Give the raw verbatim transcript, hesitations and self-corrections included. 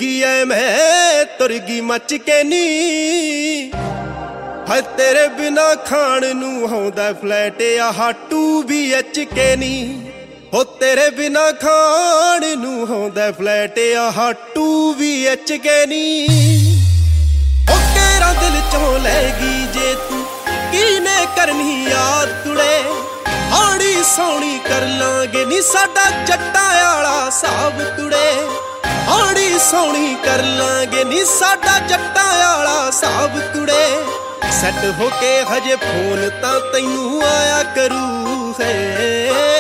गई ऐ मैं तुर गई मच के नी है तेरे बिना खाण नू आउंदा फ्लैट आह टू बी एच के नी हो तेरे बिना खाण नू आउंदा फ्लैट आह टू बी एच के नी ओ तेरा दिल चों लैगी जे तू कीने करनी याद तुड़े आड़ी सोनी कर लांगे नी साडा जट्टा आला साब तुड़े आड़ी सोनी कर लांगे नी साडा जट्टा आला साब तुड़े सैट होके हजे फोन तां तैनू आया करू है।